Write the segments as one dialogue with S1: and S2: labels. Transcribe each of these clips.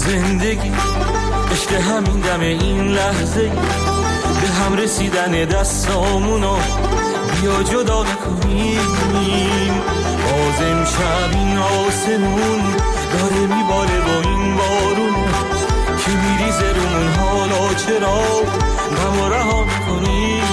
S1: زندگی عشق همین دم این لحظه، به هم رسیدن دستامونو بیا جدا نکنیم. باز امشب این آسمون داره میباره با این بارون که میریزه رومون، حالا چرا غمو رها میکنیم؟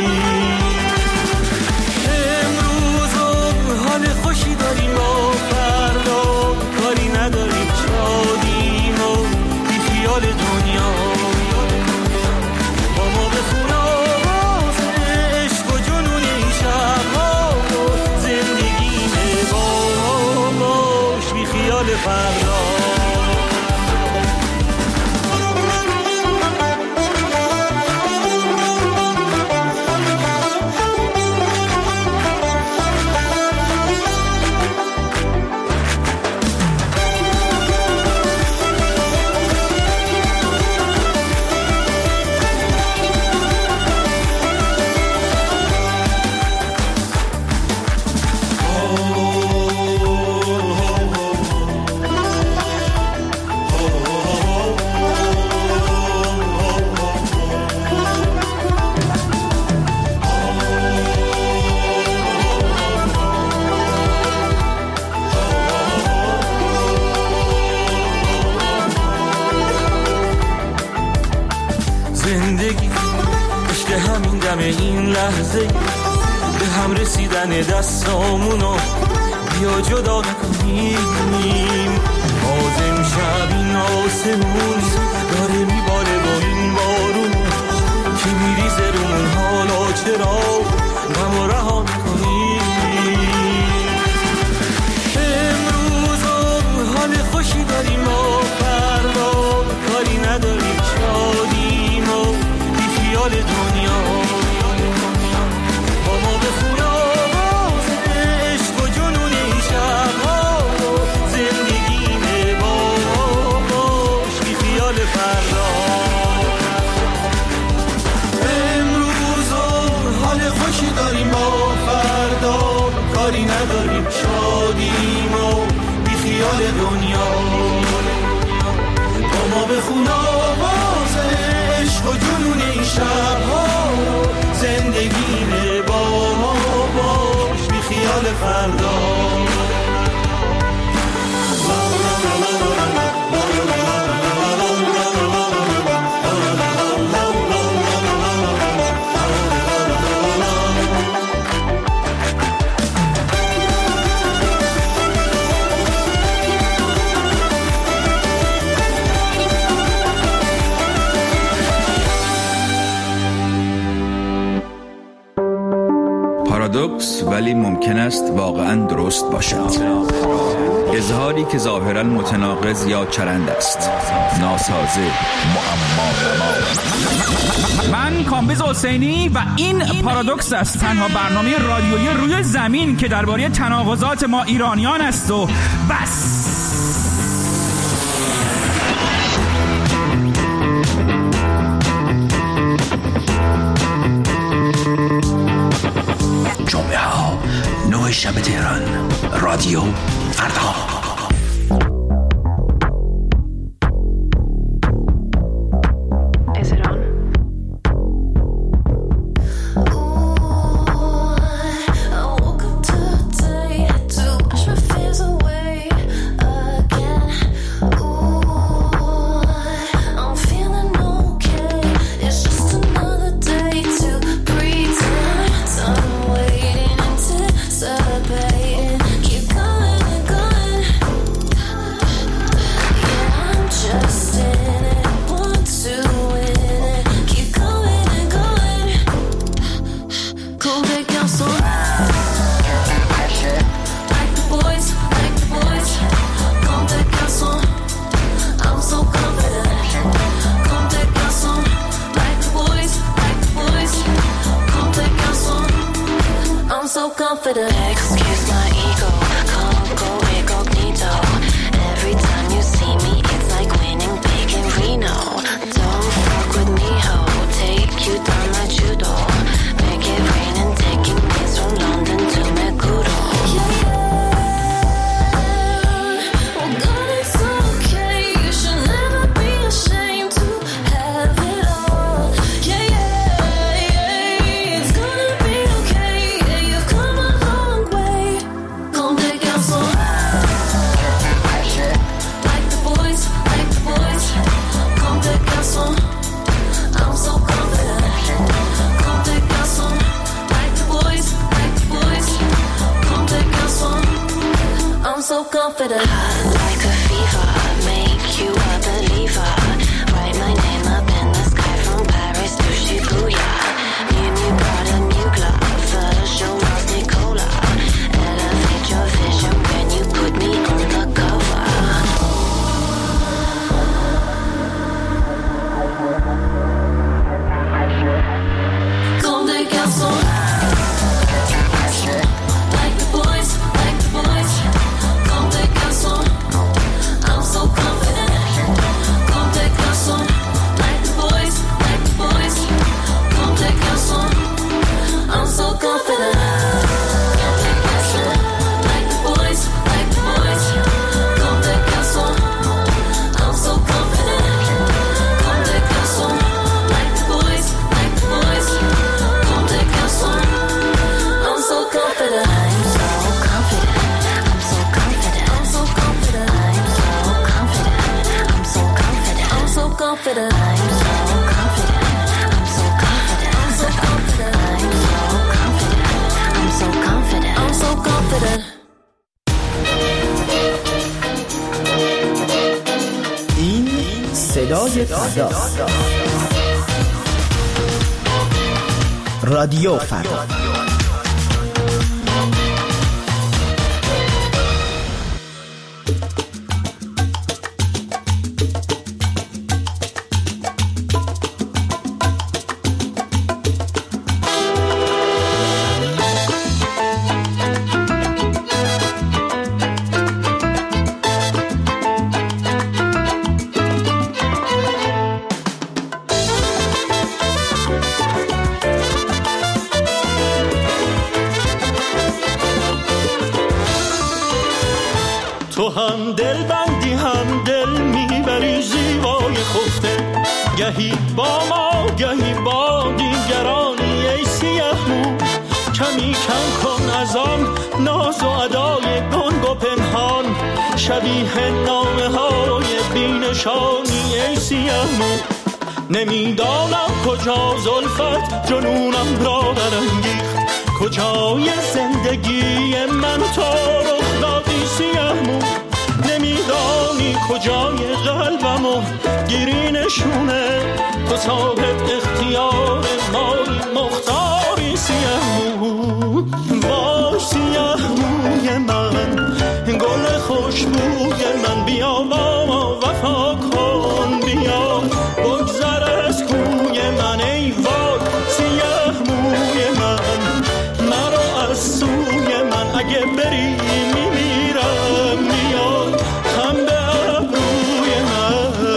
S1: امروز حال خوشی داریم، با فردا کاری نداریم، شادیم و بی خیال دنیا. با ما بخون آواز عشق و جنون این شب‌ها و زندگیمه، با باش بی خیال فردا. زندگی عشق همین دم این لحظه، به هم رسیدن دستامونو بیا جدا نکنیم. باز امشب این آسمون داره میباره با این بارون که میریزه رومون، حالا چرا غمو رها میکنیم؟ امروز حال خوشی داریم، با فردا کاری نداریم، شادیم و بی خیال دنیا. با ما بخون آواز عشق و جنون این شب‌ها و زندگیمه، با باش بی خیال فردا. امروز حال خوشی داریم، با فردا کاری نداریم، شادیم و بی خیال دنیا. با ما بخون آواز عشق و جنون این شب‌ها زندگیمه، با ما باش بی خیال فردا.
S2: پارادوکس ولی ممکن است واقعاً درست باشد. اظهاری که ظاهراً متناقض یا چرند است، ناسازه، معما.
S3: من کامبیز حسینی و این پارادوکس است، تنها برنامه رادیویی روی زمین که درباره تناقضات ما ایرانیان است و بس.
S4: جمعه ها 9 شب تهران، رادیو فردا.
S5: Excuse my ego, can't go incognito. Every time you see me, it's like winning big in Reno. Don't fuck with me, ho, take you down my judo. Make it rain and taking me from London to Meguro. Yeah, well God, it's okay, you should never confident. I'm so confident. I'm so confident. I'm so confident. I'm so confident. I'm so confident.
S6: این صدای فردا. رادیو فردا.
S1: تو هم دل بندی هم دل میبری زیبای خفته، گهی با ما گهی با دیگرانی ای سیه مو. کمی کم کن از آن ناز و ادای گنگ و پنهان، شبیه نامه های بینشانی ای سیه مو. نمیدانم کجا زلفت جنونم را برانگیخت، کجای زندگی من تو رخ دادی سیه مو. نمیدانی کجای قلبمو گیری نشونه، تو صاحب اختیار مایی مختاری سیه مو. با سیه موی من گل خوشبوی من، بیا با ما وفا کن، بیا بگذر از کوی من ای وای سیه موی من. مرا از سوی من اگه بری میمیرم، میاد هم به ابروی من.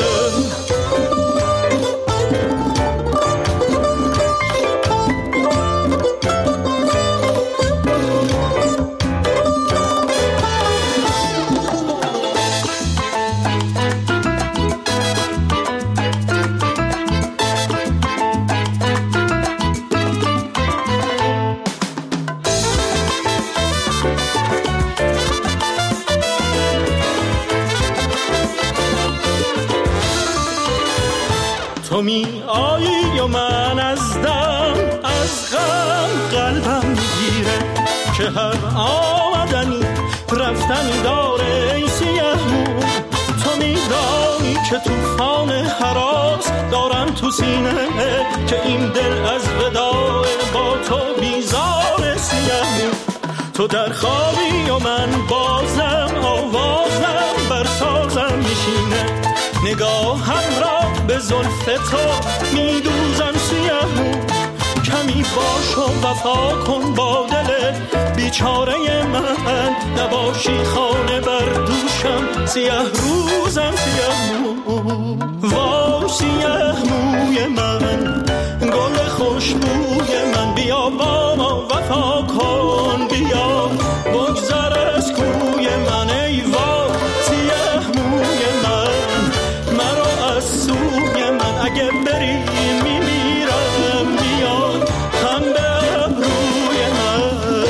S1: تو می آیی و من از دم از غم قلبم میگیره، که هر آمدنی رفتنی داره ای سیه مو. تو میدانی که توفان هراس دارم تو سینه، که این دل از وداع با تو بیزار سیه مو. تو در خوابی و من بازم آوازم بر سازم میشینه، نگاهم را به زلف تو میدوزم سیه مو. کمی باش و وفا کن با دل بیچاره من، نباشی خانه بر دوشم سیه روزم سیه مو. وا سیه موی من گل خوشبوی من، بیا با ما وفا کن، بیا بگذر از کوی من ای وای سیه موی من. مرا از سوی من اگه بری میمیرم، بیاد هم به ابروی من.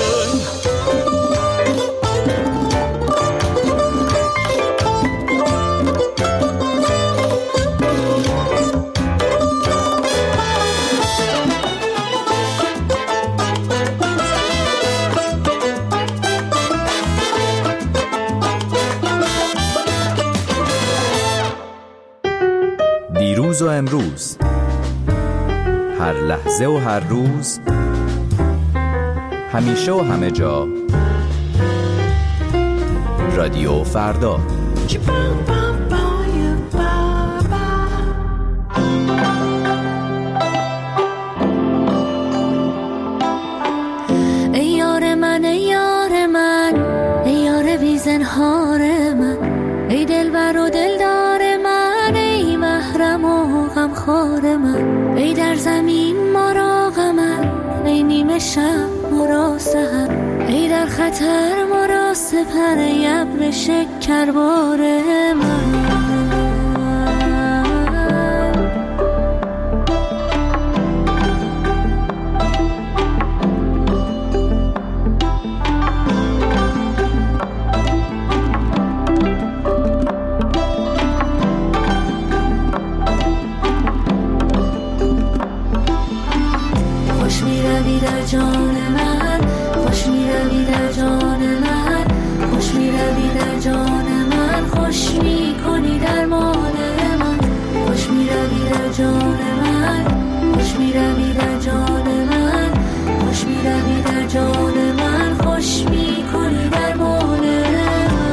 S2: دیروز و امروز، هر لحظه و هر روز، همیشه و همه جا، رادیو فردا.
S5: ای یار من ای یار من ای یار بی زنهار من، ای دلبر و دلدار من، ای محرم و غمخوار من، ای در زمین ما را غمت، ای نیمه شب ما را سحر، ای در خطر ما را سپر، ای ابر شکربار من. جان من، خوش میروی در جان من، خوش میروی در جان من، خوش میکنی درمان من، خوش میروی در جان من، خوش میروی در جان من، خوش میروی در جان من، خوش میکنی درمان من.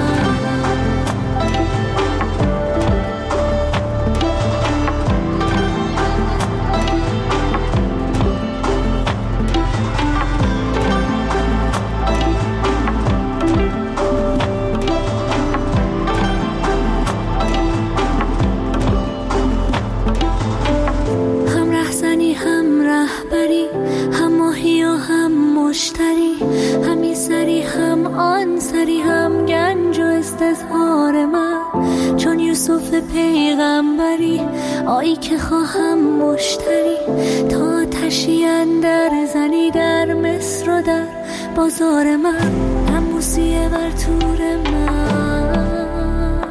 S5: همی سری هم آن سری هم گنج و استظهار من، چون یوسف پیغمبری آیی که خواهم مشتری، تا آتشی اندر زنی در مصر و در بازار من، هم موسیه بر تور من،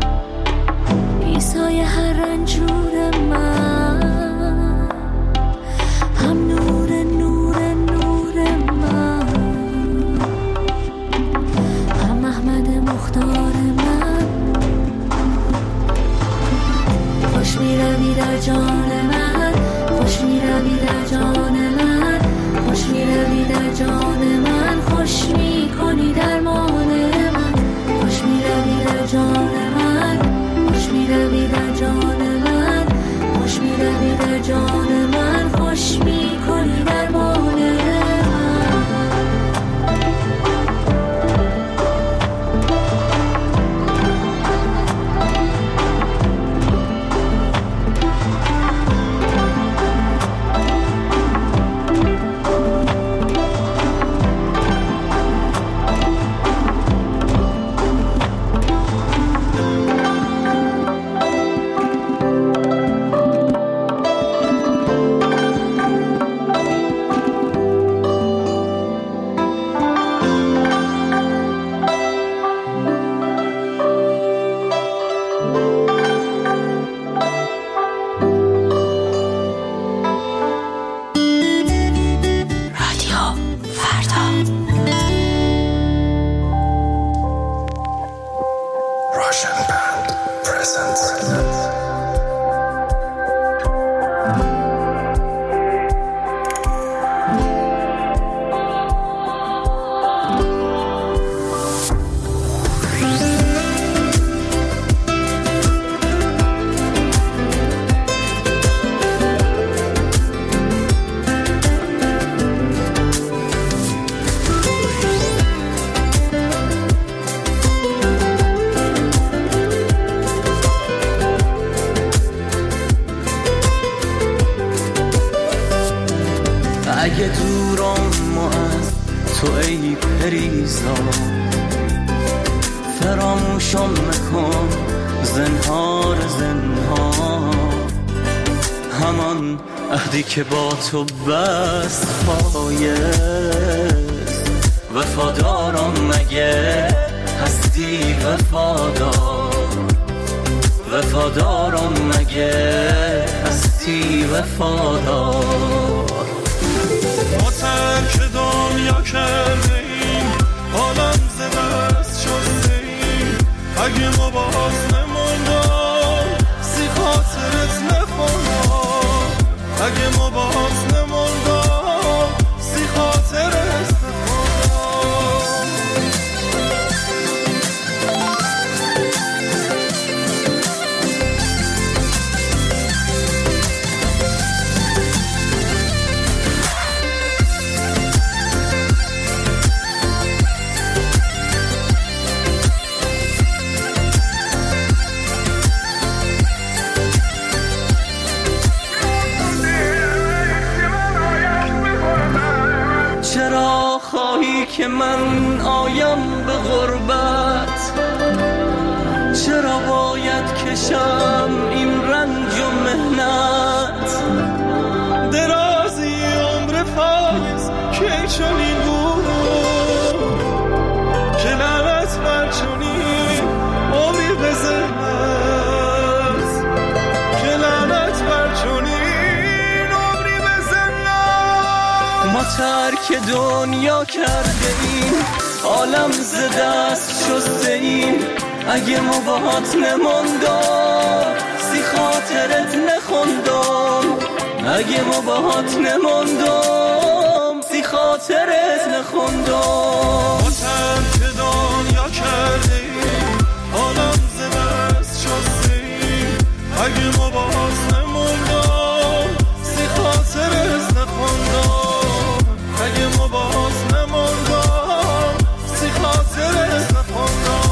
S5: عیسای هر رنجور من، هم نور نور نور من، هم احمد مختار من، خوش میروی در جان من، خوش میروی در جان من، خوش میروی در جان من، خوش میکنی درمان من، خوش میروی در جان من، خوش میروی در جان من، خوش میروی در جان من، خوش میکنی درمان من.
S1: اگه دورم از تو ای پریزا، فراموشم مکن زنهار زنهار، همان عهدی که با تو بست پایست، وفادارم مگه هستی وفادار، وفادارم مگه هستی وفادار.
S7: ما ترک دنیا کرده ایم، عالم ز دست شسته ایم، اگه ما باز نموندم سی خاطرت نخوندم، اگه ما باز نموندم سی خاطرت نخوندم.
S1: چرا خواهی که من آیم به غربت، چرا باید کشم این رنج و مهنت، درازی عمر فایز که چنین بود، که لعنت بر چنین عمری به ذلت، که لعنت بر چنین عمری به ذلت. ما
S8: ترک دنیا کرده ایم، عالم ز دست شسته ایم. اگه ما باهات نموندم سی خاطرت نخوندم، اگه ما باهات نموندم سی خاطرت نخوندم.
S7: ما ترک دنیا کرده ایم، عالم ز دست شسته ایم. اگه ما باهات نموندم سی خاطرت نخوندم، اگه ما باهات نموندم سی خاطرت نخوندم.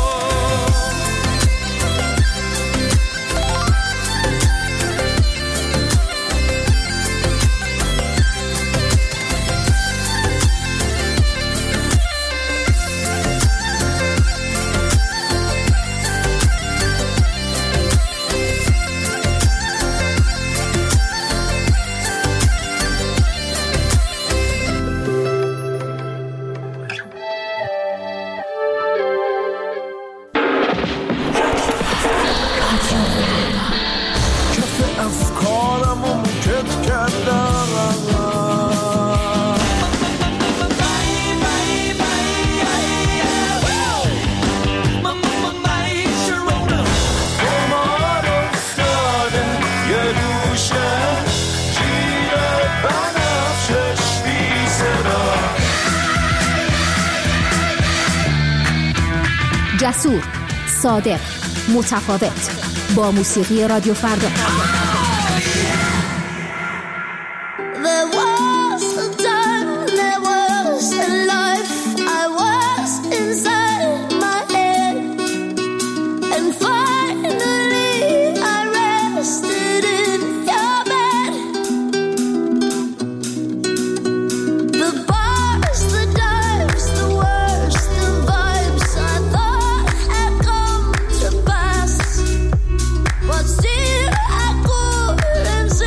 S9: جسور، صادق، متفاوت، با موسیقی رادیو فردا.
S10: But still I couldn't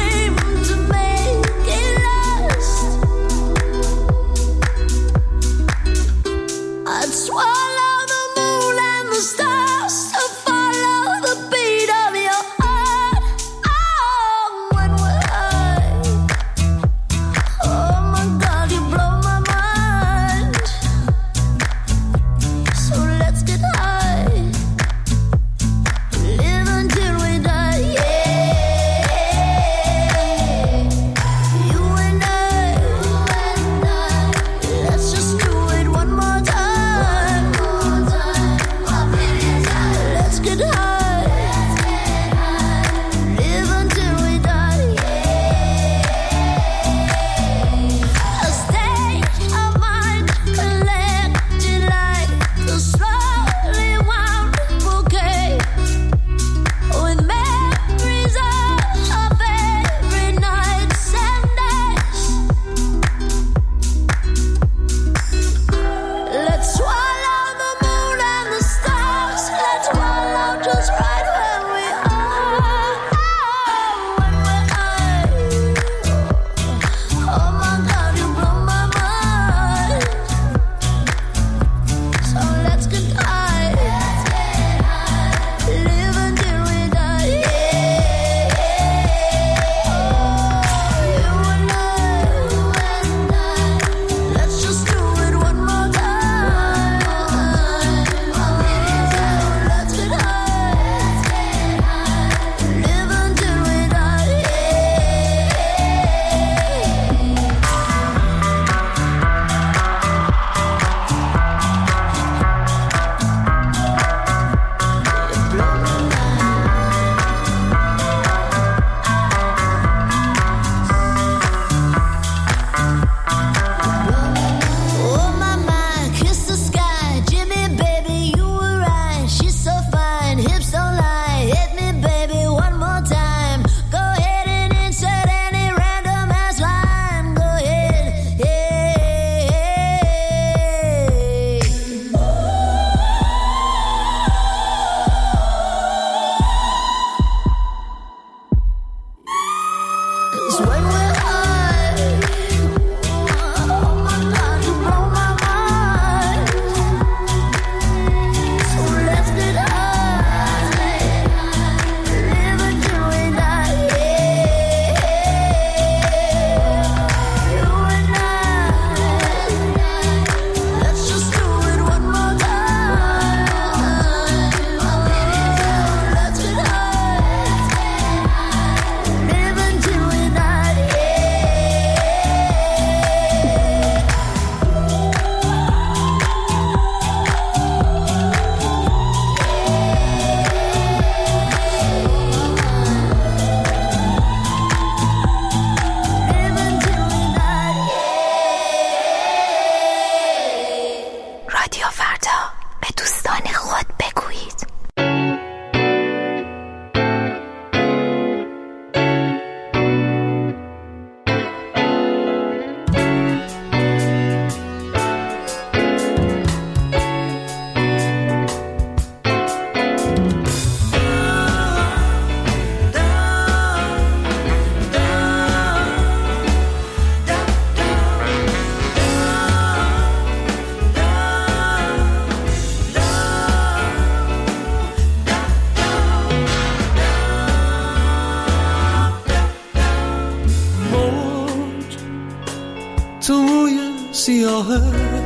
S7: سیاهه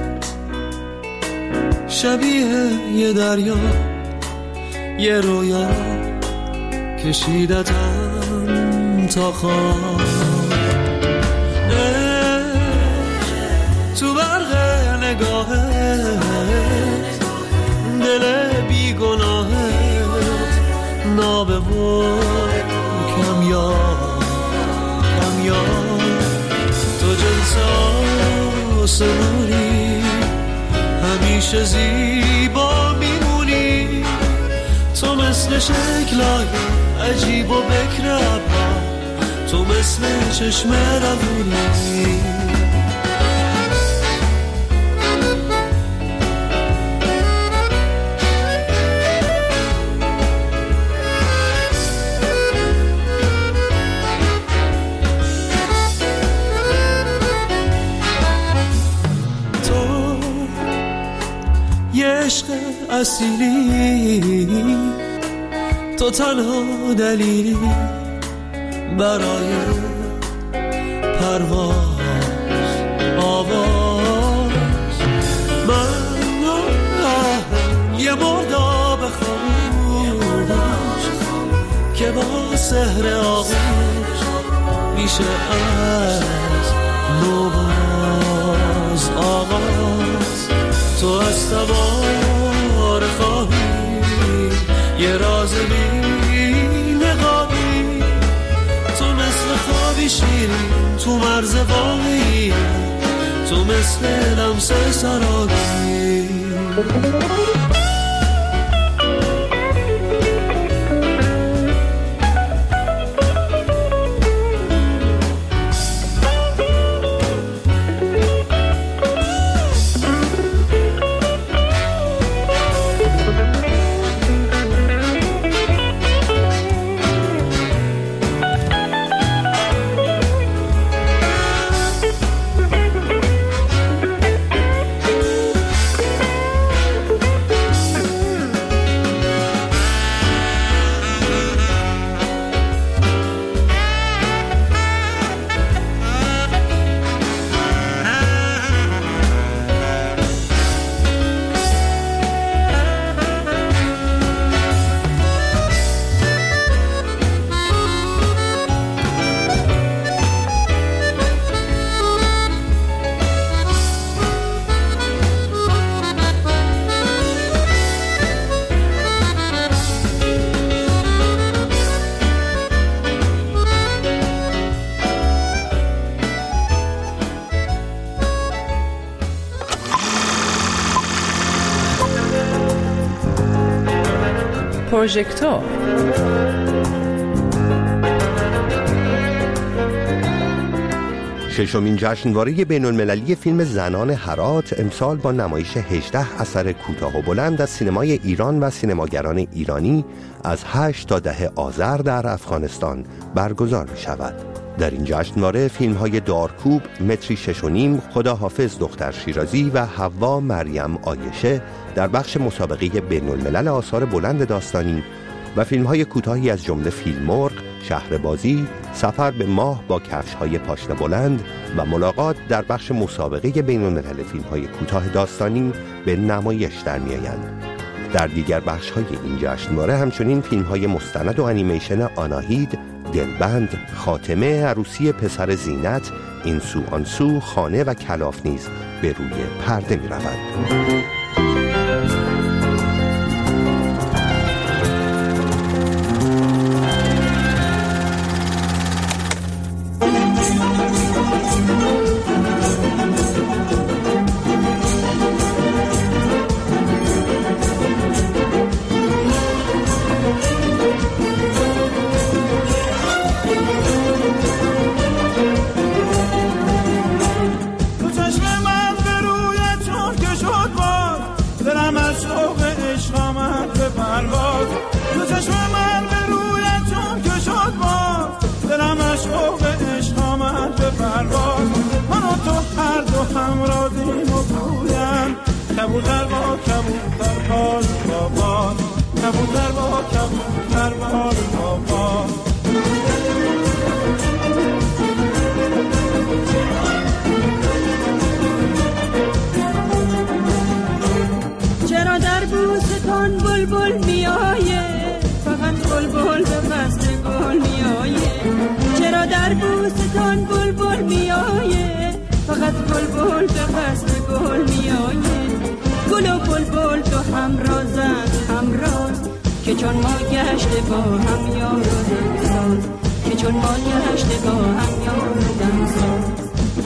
S7: شبیه یه دریا، یه رویا کشیدتم تا خواب. تو برق نگاهت دل بیگناهت نابه و کمیاب تو جنس آسمونی همیشه زیبا میمونی. تو مثل شکلای عجیب و بکر ابرا، تو مثل چشم روونی. عشق اصیلی، تو تنها دلیلی برای پرواز آواز. من یه مرداب خاموش که با سحر آغوش میشه از نوباز آغاز. تو از سوار خواهی یه راز بی نقابی، تو مثل خوابی شیرین تو مرز واقعی، تو مثل لمس سرابی.
S10: پروژکتور
S11: ششمین جشنواره بین‌المللی فیلم زنان هرات امسال با نمایش 18 اثر کوتاه و بلند از سینمای ایران و سینماگران ایرانی از 8 تا 10 آذر در افغانستان برگزار می شود. در این جشنواره فیلم‌های دارکوب، متری 6.5، خداحافظ دختر شیرازی و حوا مریم آیشه در بخش مسابقه بین‌الملل آثار بلند داستانی و فیلم‌های کوتاهی از جمله فیلمرغ، شهربازی، سفر به ماه با کفش‌های پاشنه بلند و ملاقات در بخش مسابقه بین‌الملل فیلم‌های کوتاه داستانی به نمایش در می‌آیند. در دیگر بخش‌های این جشنواره همچنین فیلم‌های مستند و انیمیشن آناهید، دلبند، خاتمه، عروسی پسر زینت، این سو آن سو، خانه و کلاف نیز به روی پرده می‌روند.
S1: کبوتر با کبوتر باز با باز، کبوتر با کبوتر باز با باز.
S10: در بوستان بلبل میآید، فقط بلبل به قصد گل میآید. گل و بلبل تو همرازند همراز، که چون ما گشته با هم یار و دمساز، که چون ما گشته با هم یار و دمساز.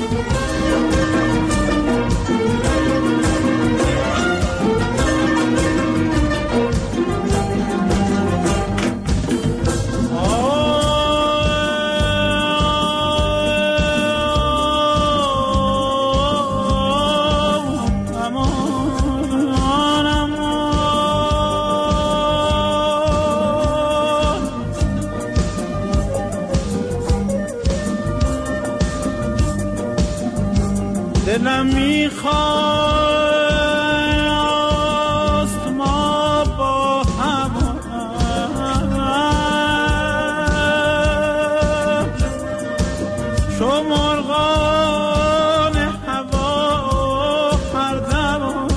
S1: دلم میخواست ما با هم چو مرغان هوا هر دم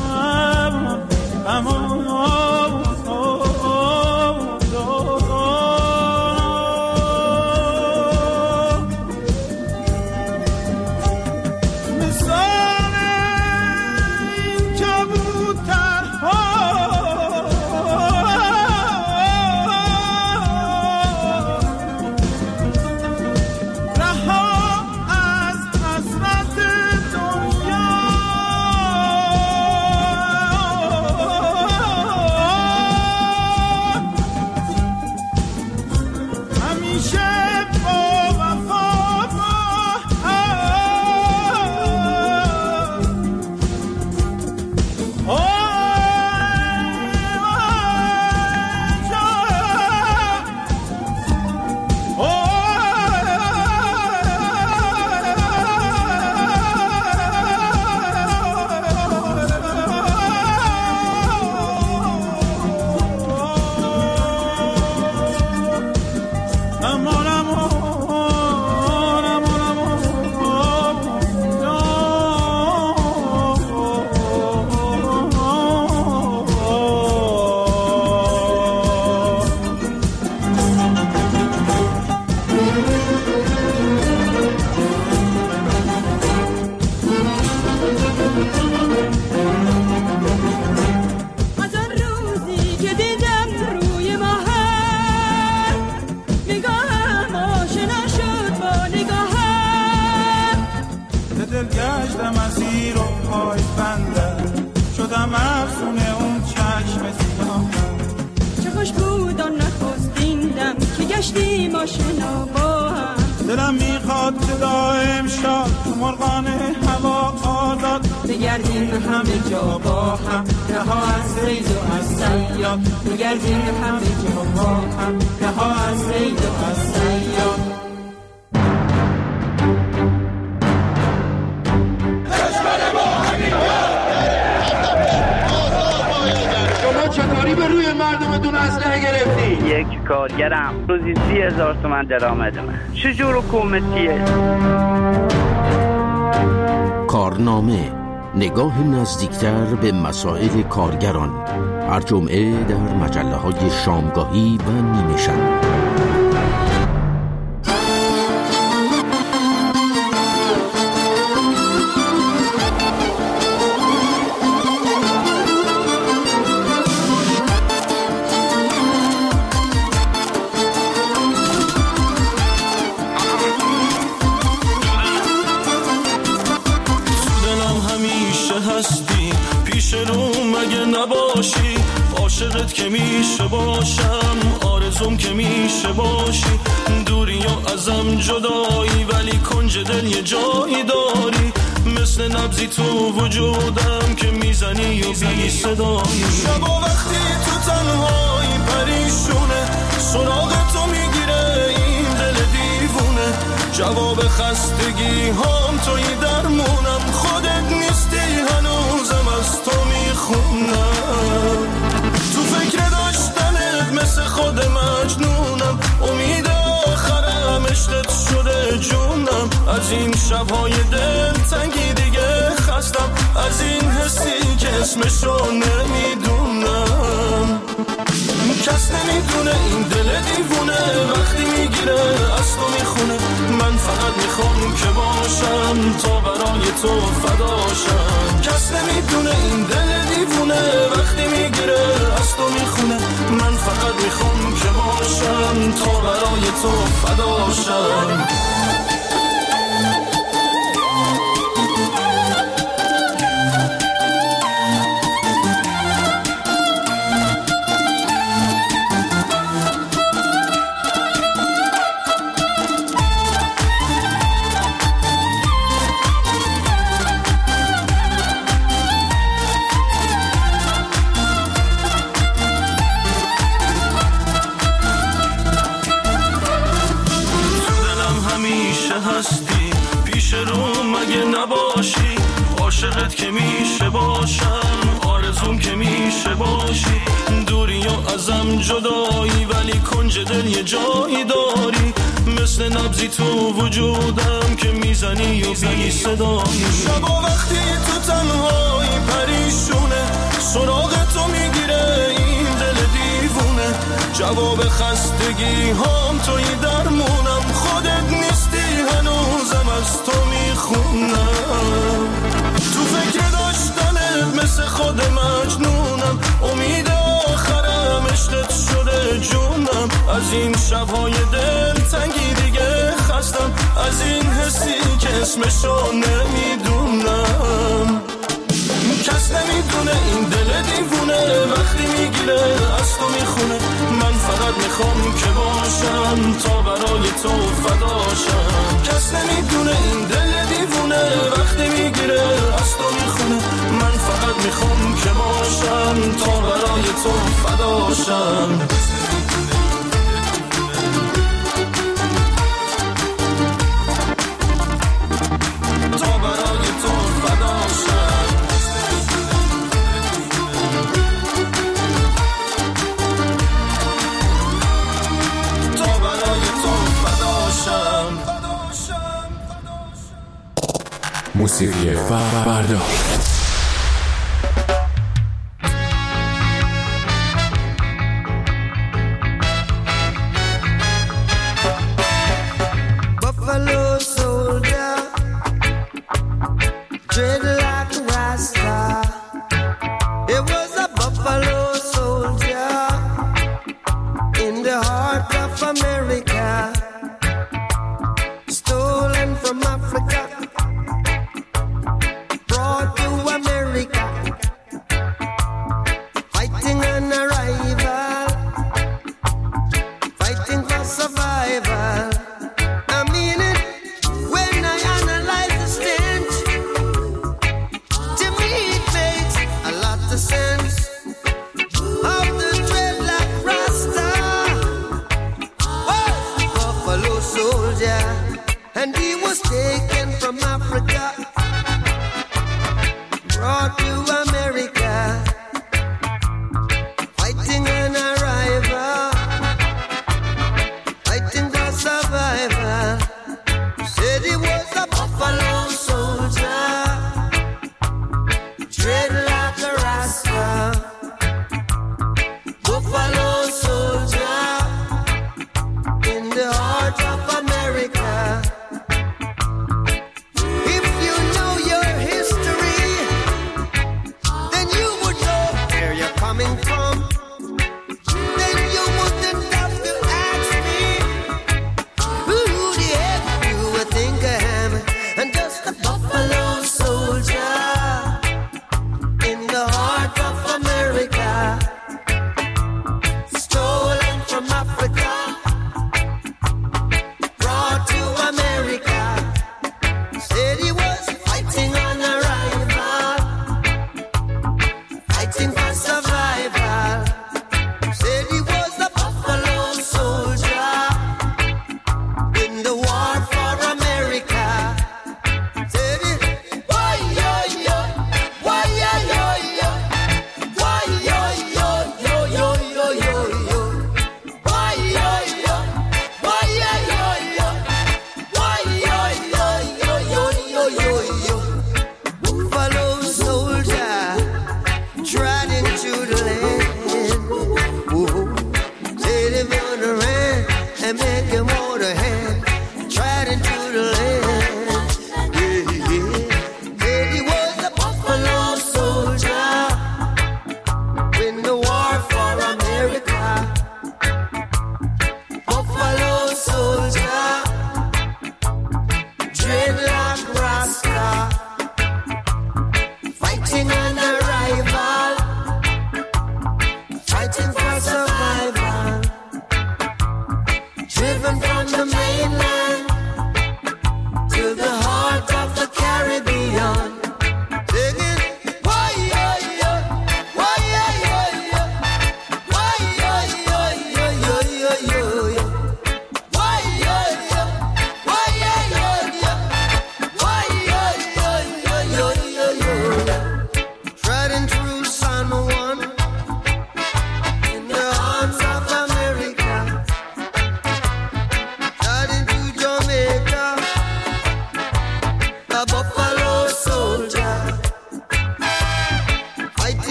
S1: دلم میخواد که دائم شاد مرغان هوا آزاد بگردیم همه جا با هم، رها از ریز و از صیاد. بگردیم همه جا با هم، رها از ریز و از صیاد.
S12: چطوری به روی مردمتون اسلحه گرفتی؟
S13: یک کارگرم روزی 30,000 تومان درآمدمه. چجور حکومتیه؟
S14: کارنامه، نگاه نزدیکتر به مسائل کارگران، هر جمعه در مجله‌های شامگاهی و نیمه شب.
S1: عاشقت که میشه باشم، آرزوم که میشه باشی، دوری یا ازم جدایی ولی کنج دل یه جایی داری، مثل نبضی تو وجودم که میزنی و بی صدایی. شبا وقتی تو تنهایی پریشونه، سراغ تو میگیره این دل دیوونه، جواب خستگی هام توی درمونم، خودت نیستی هنوزم از تو میخونم، تو فکر داشتنت مثل خود مجنونم، امید آخرم عشقت شده جونم، از این شبهای دل تنگی دیگه خستم، از این حسی که اسمشو نمیدونم، کس نمیدونه این دل دیوونه وقتی میگیره از تو میخونه، من
S7: تو فداشم. کس نمیدونه این دل دیوونه وقتی میگیره از تو میخونه. من فقط میخوام که باشم تا برای تو فداشم. هستی پیش رو مگه نباشی، عاشقت که میشه باشم، آرزوم که میشه باشی. دوری و ازم جدایی ولی کنج دل یه جایی داری، مثل نبضی تو وجودم که میزنی و بی صدایی. شبا وقتی تو تنهایی پریشونه سراغ تو میگیره این دل دیوونه. جواب خستگی هم توی درمونم، خودت نیستی هنوزم از تو میخونم. تو فکر داشتنت مثل خود مجنونم، امید آخرم عشقت شده جونم. از این شبهای دل تنگی دیگه خستم، از این حسی که اسمشو نمیدونم. کس نمیدونه این دل دیوونه وقتی میگیره از تو میخونه. من فقط میخوام که باشم تا برای تو فداشم. کس نمیدونه این دل دیوونه وقتی میگیره از تو میخونه. من فقط میخوام که باشم تا برای تو فداشم. تا برای تو فداشم.
S15: موسیقی فردا.
S16: Buffalo soldier, dread like a rasta. It was a buffalo soldier in the heart of America, stolen from Africa, brought to America, fighting an arrival, fighting for survival. I mean it when I analyze the stench. To me it makes a lot of sense. Of the dreadlock Rasta was a buffalo soldier, and he was taken from Africa, brought to America, fighting an arrival, fighting for survival. Said he was a buffalo soldier, dread like a Rasta. Buffalo soldier in the heart of America. If you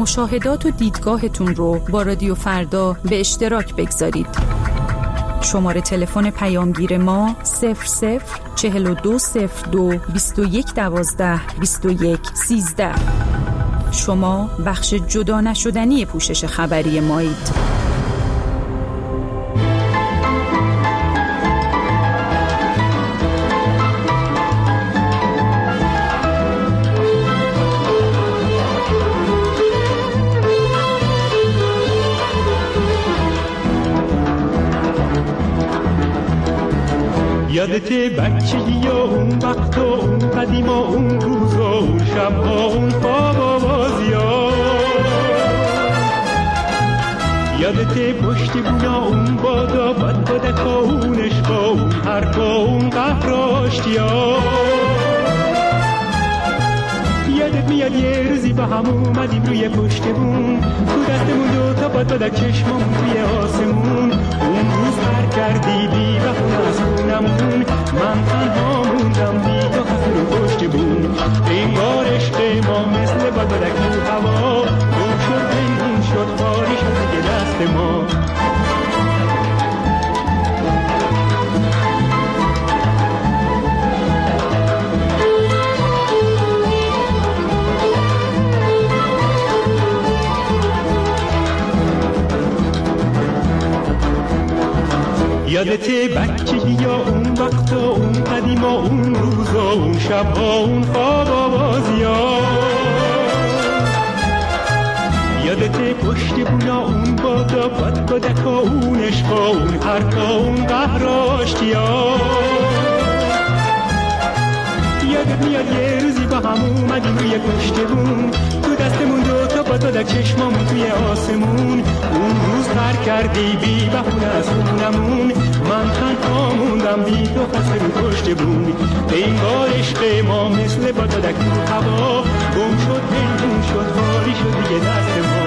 S17: مشاهدات و دیدگاهتون رو با رادیو فردا به اشتراک بگذارید. شماره تلفن پیامگیر ما 004202 2112 2113. شما بخش جدا نشدنی پوشش خبری مایید.
S1: یادته بچگی و اون وقت و اون قدیم و اون روز و اون شب و اون خواب و بازیا، یادته پشت بونا اون بادا بد بدک و اون عشق و اون حرف و اون قهر و آشتیا. یادت میاد یه روزی با هم اومدیم روی پشت بون، تو دستمون دوتا باد بدک چشممون توی آسمون. اون روز هر کردی بی بخونه از خونمون، من تنها موندم بی تو خسته رو پشت بون. این بار عشق ما مثل باد بدک رو هوا، گم شد پنهون شد خالی شد دیگه دست ما. یادته بچگی یا اون وقت و اون قدیم و اون روز و اون شب و اون خواب و بازیا، یادته پشت بونا اون بادا بد بدک و اون عشق و اون حرف و اون قهر و آشتیا. یادت میاد یه روزی با هم اومدیم روی پشت بون، تو دستمون دوتا باد بدک چشممون توی آسمون. اون روز غر کردی بی بهونه از خونمون، من تنها موندم بی تو خسته رو پشت بون. این بار عشق ما مثل باد بدک رو هوا، گم شد پنهون شد خالی شد دیگه دست ما.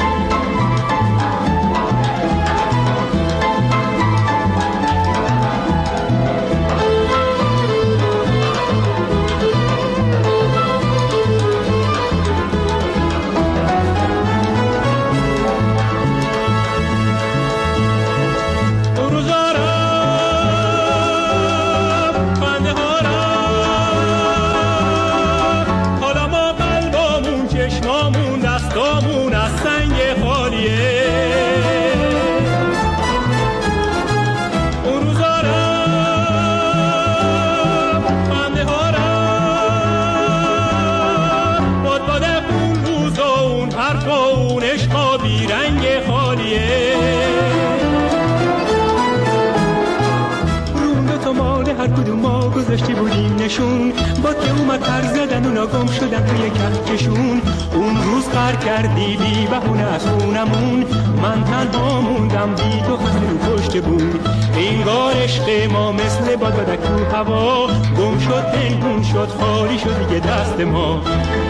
S1: گذاشتی بودیم نشون، با که اومد پر زدن اونا گم شدن توی کفکشون. اون روز قر کردی بی بهونه از خونمون، من تنها موندم بی تو خسته رو پشت بون. اینگار عشق ما مثل باد بدک رو هوا، گم شد پنهون شد خالی شد دیگه دست ما.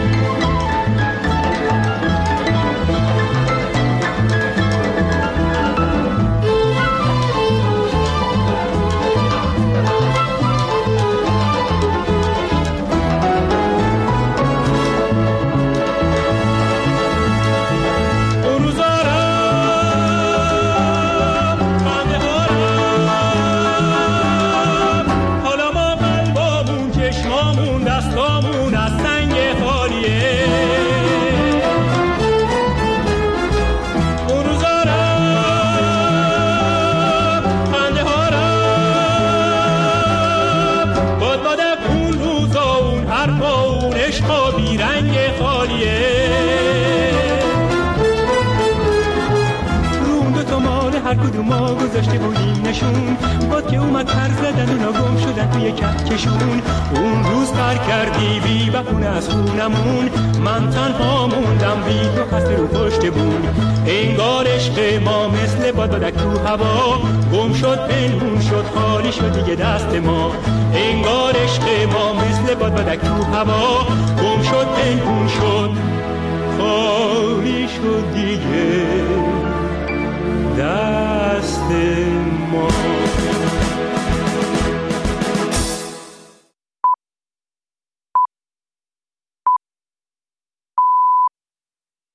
S1: ما گذاشته بودیم نشون، باد که اومد پر زدن اونا گم شدن توی کفکشون. اون روز قر کردی بی بهونه از خونمون، من تنها موندم بی تو خسته رو پشت بون. انگار عشق ما مثل باد بدک رو هوا، گم شد پنهون شد خالی شد دیگه دست ما. انگار عشق ما مثل باد بدک رو هوا، گم شد پنهون شد